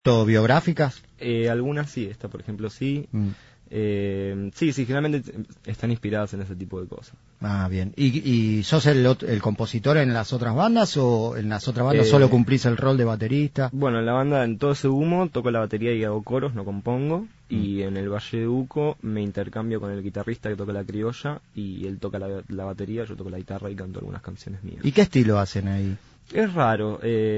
¿Autobiográficas? Algunas sí, esta por ejemplo sí. Sí, generalmente están inspiradas en ese tipo de cosas. Ah, bien. ¿Y sos el compositor en las otras bandas o en las otras bandas solo cumplís el rol de baterista? Bueno, en la banda, en Todo ese humo, toco la batería y hago coros, no compongo. Y en el Valle de Uco me intercambio con el guitarrista que toca la criolla y él toca la batería, yo toco la guitarra y canto algunas canciones mías. ¿Y qué estilo hacen ahí? Es raro.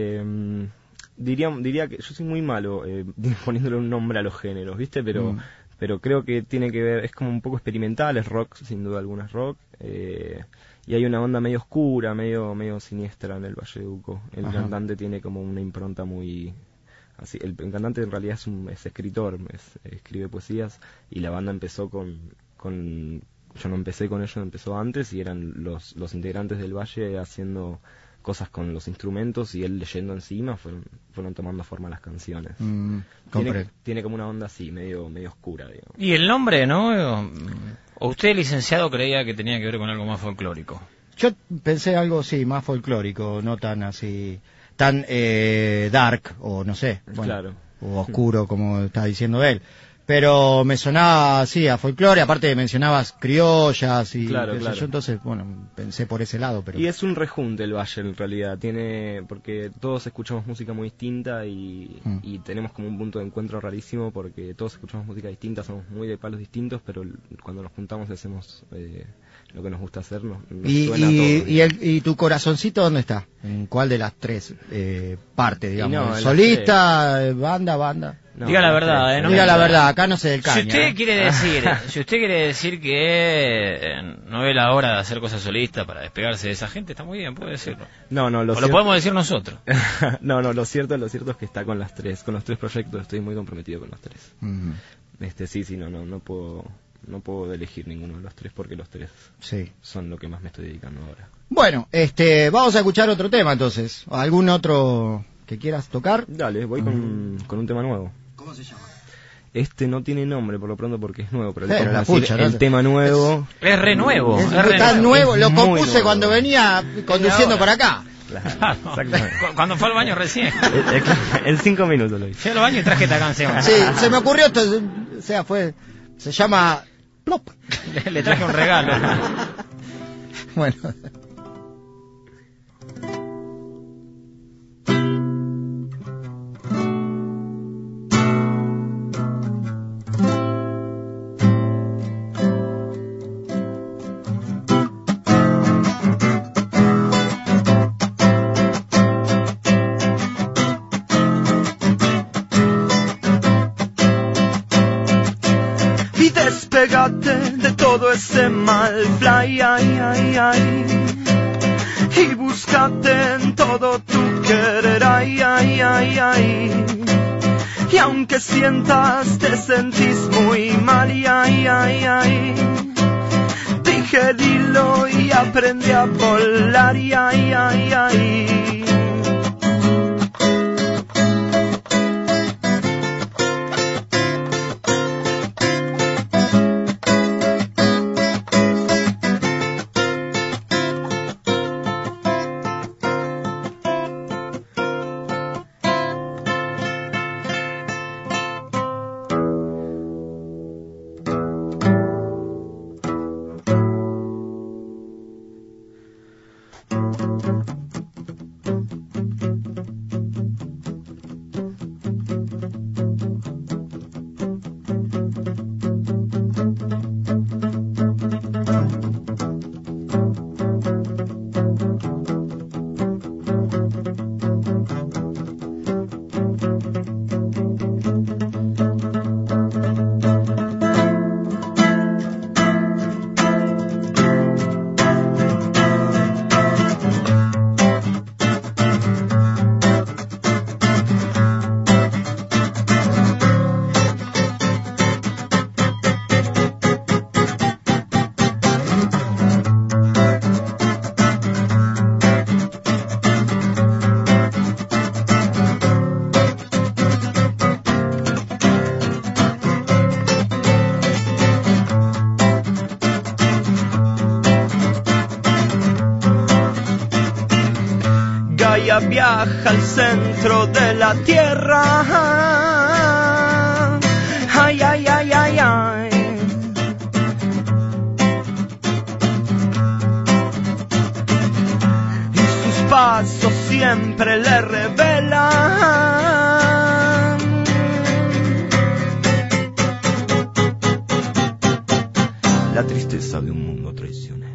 Diría que yo soy muy malo poniéndole un nombre a los géneros, ¿viste? Pero creo que tiene que ver, es como un poco experimental, es rock, sin duda alguna es rock, y hay una onda medio oscura, medio siniestra en el Valle de Uco. El cantante tiene como una impronta muy así, el cantante en realidad es escritor, escribe poesías, y la banda empezó con yo no empecé con ellos, empezó antes, y eran los integrantes del Valle haciendo cosas con los instrumentos y él leyendo encima, fueron tomando forma las canciones. Tiene como una onda así, medio oscura, digamos. Y el nombre, ¿no? ¿O usted, licenciado, creía que tenía que ver con algo más folclórico? Yo pensé algo, sí, más folclórico, no tan así, tan dark, o no sé, bueno, claro, o oscuro, como está diciendo él. Pero me sonaba así a folclore, aparte mencionabas criollas y claro. yo, entonces, bueno, pensé por ese lado. Pero Y es un rejunte el Valle en realidad, porque todos escuchamos música muy distinta y tenemos como un punto de encuentro rarísimo porque todos escuchamos música distinta, somos muy de palos distintos, pero cuando nos juntamos hacemos lo que nos gusta hacer, nos suena a todos. ¿Y tu corazoncito dónde está? ¿En cuál de las tres partes, digamos? No, ¿solista, banda? No, diga la verdad, no diga la verdad, acá no se del caña. Si usted quiere decir que no ve la hora de hacer cosas solistas para despegarse de esa gente, está muy bien, puede decirlo. No, lo podemos decir nosotros. No, lo cierto es que está con los tres proyectos, estoy muy comprometido con los tres. Sí, no puedo elegir ninguno de los tres porque los tres son lo que más me estoy dedicando ahora. Bueno, vamos a escuchar otro tema entonces. ¿Algún otro que quieras tocar? Dale, voy con un tema nuevo. ¿Cómo se llama? Este no tiene nombre por lo pronto porque es nuevo, pero el tema nuevo. Es re nuevo. Está nuevo, lo compuse cuando venía conduciendo para acá. Claro, cuando fue al baño recién. En 5 minutos lo hice. Fui al baño y traje esta canción. Sí, se me ocurrió esto, se llama Plop. Le traje un regalo. Bueno. Despégate de todo ese mal fly, y búscate en todo tu querer, y aunque sientas, te sentís muy mal, dije el hilo y aprende a volar, viaja al centro de la tierra. Ay, ay, ay, ay, ay. Y sus pasos siempre le revelan la tristeza de un mundo traicionero.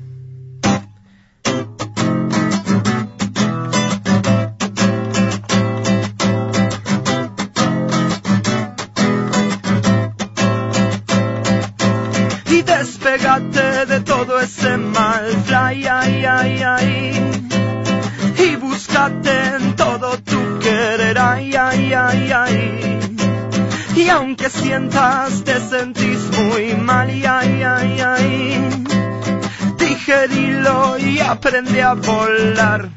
Y despégate de todo ese mal, fly, ay, ay, ay. Y búscate en todo tu querer, ay, ay, ay, ay. Y aunque sientas, te sentís muy mal, y ay, ay, ay. Digerilo y aprende a volar.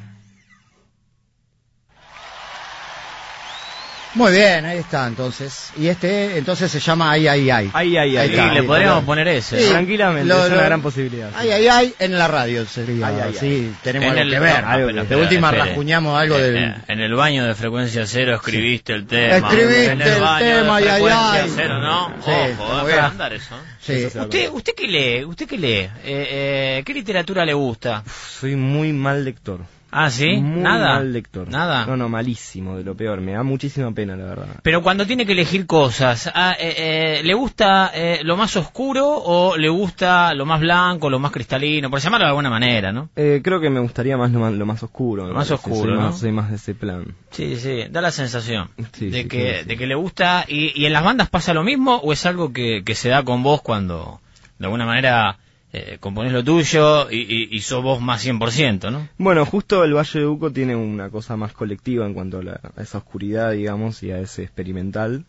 Muy bien, ahí está entonces. Y este entonces se llama Ay, ay, ay. Ay, ay, ay. Ahí está. Sí, le podríamos poner ese. Sí. Tranquilamente, es una gran posibilidad. Ay, ay, ay, en la radio sería. Ay, ay, sí, tenemos En algo el- que ver. ah, pero de espera, última espere. rasguñamos algo del... En el baño de Frecuencia Cero escribiste el tema. Escribiste En el baño tema, de ay, ay, Frecuencia ay. Cero, ¿no? Sí, está Ojo, muy para bien. andar eso. Sí. ¿Usted qué lee? ¿Usted qué lee? ¿Qué literatura le gusta? Soy muy mal lector. Ah, ¿sí? Muy ¿Nada? mal lector. ¿Nada? No, malísimo, de lo peor. Me da muchísima pena, la verdad. Pero cuando tiene que elegir cosas, ¿le gusta lo más oscuro o le gusta lo más blanco, lo más cristalino? Por llamarlo de alguna manera, ¿no? Creo que me gustaría más lo más oscuro. me Lo más parece. oscuro, ¿no? Soy más de ese plan. Sí, sí, da la sensación Sí, de sí, que sí. de que le gusta. ¿Y en las bandas pasa lo mismo o es algo que se da con vos cuando de alguna manera componés lo tuyo y sos vos más 100%, ¿no? Bueno, justo el Valle de Uco tiene una cosa más colectiva en cuanto a esa oscuridad, digamos, y a ese experimental.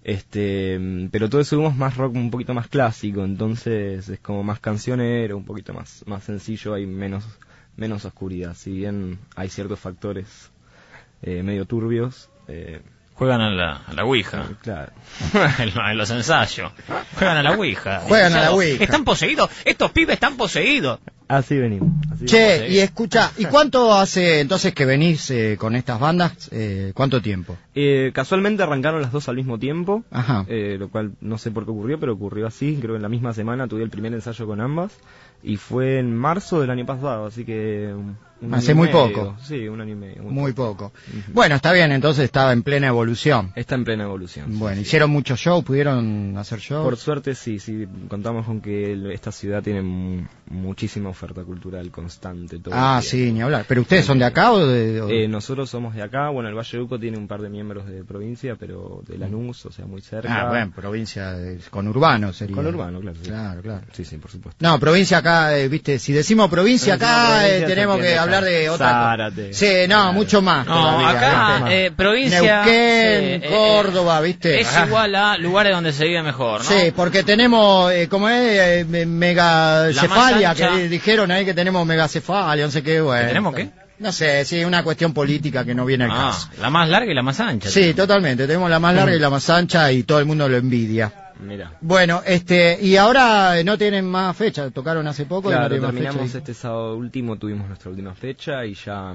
Pero todo eso es más rock un poquito más clásico, entonces es como más cancionero, un poquito más sencillo, hay menos oscuridad. Si bien hay ciertos factores medio turbios, Juegan a la Ouija. claro. en los ensayos. Juegan a la Ouija. Juegan a la Ouija. Están poseídos. Estos pibes están poseídos. Así venimos. Che, y escucha, ¿y cuánto hace entonces que venís con estas bandas? ¿Cuánto tiempo? Casualmente arrancaron las dos al mismo tiempo, Ajá. lo cual no sé por qué ocurrió, pero ocurrió así. Creo que en la misma semana tuve el primer ensayo con ambas y fue en marzo del año pasado, así que un Hace año y muy medio. poco. Sí, un año y medio. Muy poco. Bueno, está bien, entonces estaba en plena evolución. Está en plena evolución. Bueno, sí. ¿hicieron muchos shows? ¿Pudieron hacer shows? Por suerte sí, contamos con que esta ciudad tiene muchísima oferta cultural constante. Todo Ah, el sí, tiempo. ni hablar. ¿Pero ustedes son de acá o de...? Nosotros somos de acá, bueno, el Valle de Uco tiene un par de miembros de provincia, pero de Lanús, o sea, muy cerca. Ah, bueno, provincia conurbano sería. Conurbano, claro. Sí. Claro, claro. Sí, sí, por supuesto. No, provincia acá, viste, si decimos provincia Si decimos acá, provincia, tenemos se que entiende hablar de acá. otra cosa. Zárate. Sí, no, Claro. mucho más. No, todavía, acá, ¿viste? provincia... Neuquén, sí, Córdoba, ¿viste? Es Ajá. igual a lugares donde se vive mejor, ¿no? Sí, porque tenemos, como es, megacefalia, más ancha. que dijeron ahí que tenemos megacefalia, no sé qué, bueno. ¿Que tenemos qué? No sé, sí, una cuestión política que no viene al Ah, caso. la más larga y la más ancha. Sí, totalmente, tenemos la más larga y la más ancha y todo el mundo lo envidia. Mira. Bueno, y ahora no tienen más fecha, tocaron hace poco y no Claro, tienen más terminamos fecha. este sábado último, tuvimos nuestra última fecha y ya...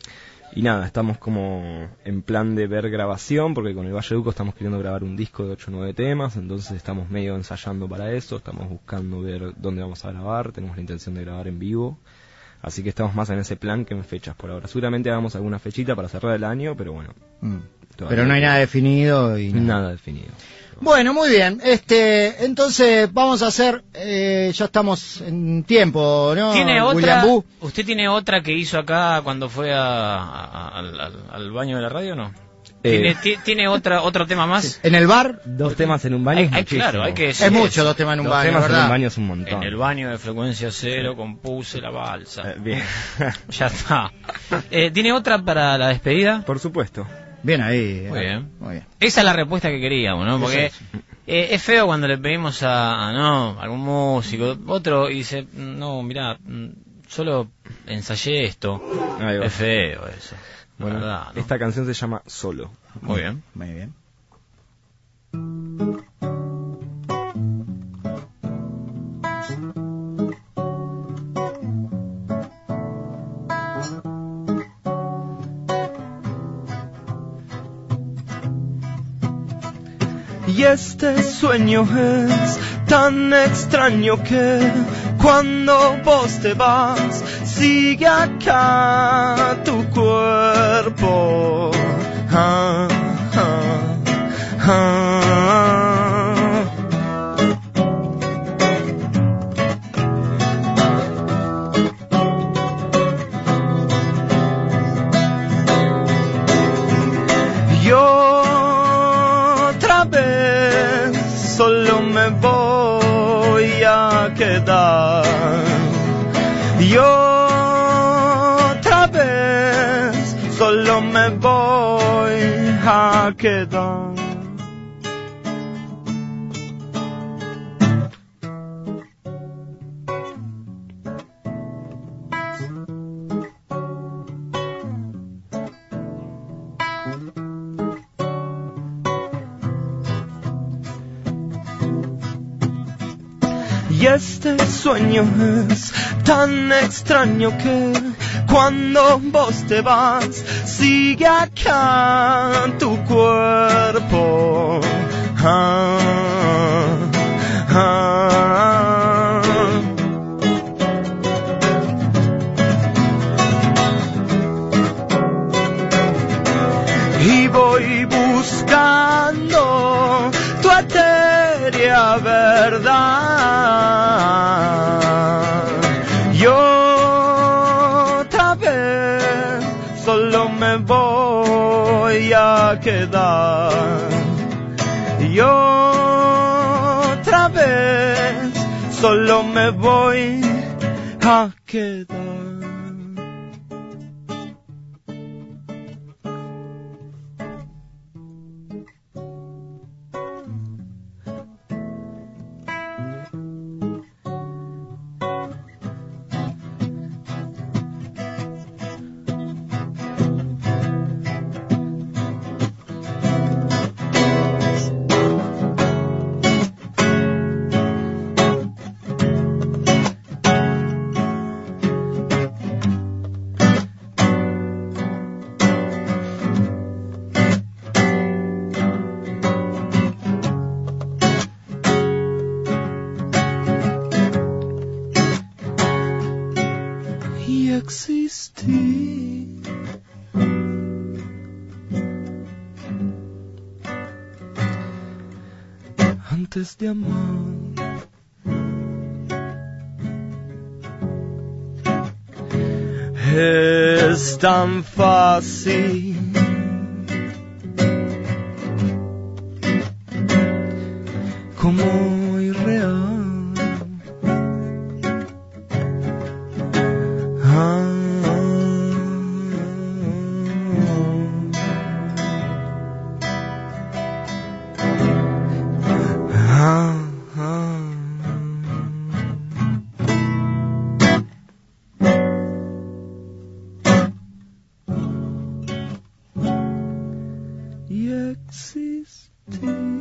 y nada, estamos como en plan de ver grabación, porque con el Valle de Uco estamos queriendo grabar un disco de 8 o 9 temas, entonces estamos medio ensayando para eso, estamos buscando ver dónde vamos a grabar, tenemos la intención de grabar en vivo, así que estamos más en ese plan que en fechas por ahora. Seguramente hagamos alguna fechita para cerrar el año, pero bueno. Pero no hay nada definido y Nada definido. Bueno, muy bien. Entonces vamos a hacer, ya estamos en tiempo, ¿no? ¿Tiene otra? William Boo. ¿Usted tiene otra que hizo acá cuando fue al baño de la radio o no? ¿Tiene otro tema más? ¿En el bar? Dos temas en un baño es muchísimo. Claro, hay que decir Es mucho, eso. 2 temas en un Dos baño, temas en ¿verdad? un baño es un montón. En el baño de Frecuencia Cero compuse la balsa. Bien. Ya está. ¿Tiene otra para la despedida? Por supuesto. Bien ahí. Muy bien. Muy bien. Esa es la respuesta que queríamos, ¿no? Porque es feo cuando le pedimos a algún músico, otro, y dice, no, mirá, solo ensayé esto. Ahí va. Es feo eso. Bueno, La verdad, ¿no? esta canción se llama Solo. Muy bien. Muy bien. Y este sueño es tan extraño que cuando vos te vas sigue acá tu cuerpo. Ah, ah, ah. Solo me voy a quedar. Yo otra vez solo me voy a quedar. Y este sueño es tan extraño que cuando vos te vas sigue acá tu cuerpo. Ah, ah. Y voy buscando tu etérea verdad. Yo otra vez solo me voy a quedar. Yo otra vez solo me voy a quedar. Existí antes de amar. Es tan fácil como irreal. Y existí.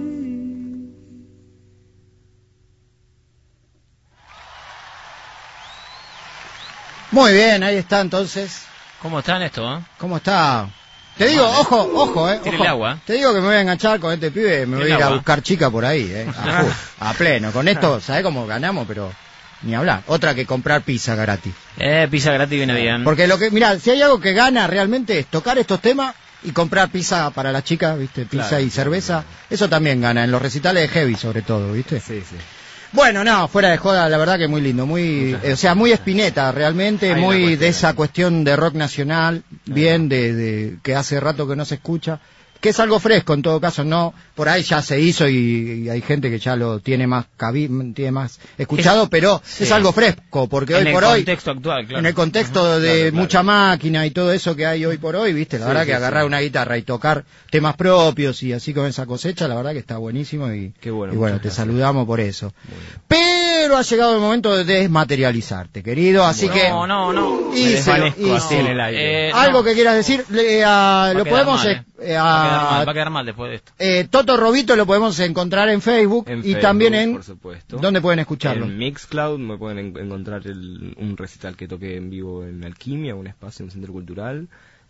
Muy bien, ahí está entonces. ¿Cómo están esto, ¿Cómo está? Te digo, ojo, Tire ojo. el agua. Te digo que me voy a enganchar con este pibe, me voy a ir a agua. buscar chica por ahí, a pleno. Con esto, ¿sabés cómo ganamos? Pero ni hablar. Otra que comprar pizza gratis. Pizza gratis viene bien. Porque mirá, si hay algo que gana realmente es tocar estos temas y comprar pizza para las chicas, ¿viste? Pizza Claro, y cerveza. Eso también gana, en los recitales de heavy sobre todo, ¿viste? Sí, sí. Bueno, no, fuera de joda, la verdad que muy lindo, o sea, muy Spinetta, realmente, Hay muy una cuestión de esa ahí. cuestión de rock nacional, bien, de que hace rato que no se escucha, que es algo fresco en todo caso, no, por ahí ya se hizo y hay gente que ya lo tiene más tiene más escuchado, pero sí. es algo fresco, porque En hoy el por hoy, contexto actual, claro. en el contexto de Claro. mucha máquina y todo eso que hay hoy por hoy, viste, la Sí, verdad sí, que agarrar sí. una guitarra y tocar temas propios y así con esa cosecha, la verdad que está buenísimo y, Qué bueno, y bueno, muchas te gracias. saludamos por eso. Muy bien. Pero ha llegado el momento de desmaterializarte, querido, así que No. Y Me se- desvanezco y así sí. en el aire. algo no. que quieras decir, Va a lo quedar podemos mal, va a quedar mal después de esto. Toto Robito lo podemos encontrar en Facebook En y Facebook, también en por supuesto. ¿dónde pueden escucharlo? En Mixcloud me pueden encontrar un recital que toqué en vivo en Alquimia, un espacio, un centro cultural.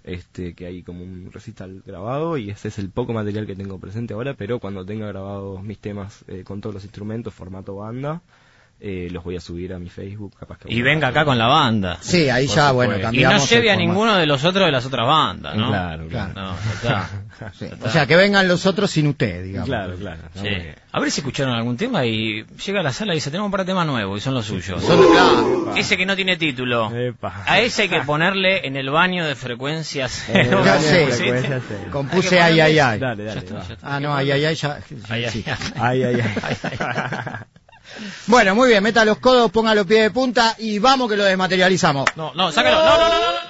que hay como un recital grabado, y ese es el poco material que tengo presente ahora, pero cuando tenga grabados mis temas con todos los instrumentos, formato banda, los voy a subir a mi Facebook, capaz que... Y venga acá con la banda. Sí, ahí ya, bueno, Y cambiamos. no lleve el a formato. ninguno de los otros de las otras bandas, ¿no? Claro. No, ya está. Sí. O sea, que vengan los otros sin usted, digamos. Claro. Sí. A ver si escucharon algún tema y llega a la sala y dice, tenemos un par de temas nuevos y son los suyos. Claro. Ese que no tiene título. Epa. A ese hay que ponerle en el baño de frecuencias. Ya sé. Frecuencia cero. Compuse ay. Dale, Ya dale, está, va. ya está. Ah, no, ay, ya. Ay, Sí. ay. Ay. Bueno, muy bien, meta los codos, ponga los pies de punta y vamos que lo desmaterializamos. No, sácalo. No.